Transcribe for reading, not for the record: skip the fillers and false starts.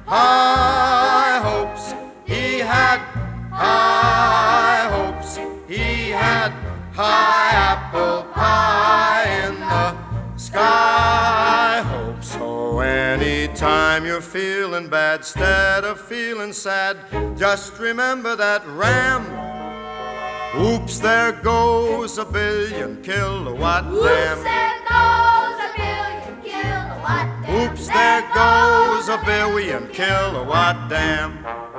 high hopes. He had high hopes. He had high apple pie in the sky hopes. So anytime you're feeling bad, instead of feeling sad, just remember that ram. Oops, there goes a billion kilowatt dam. Oops, there goes a billion kilowatt dam. Oops, there goes a billion kilowatt dam.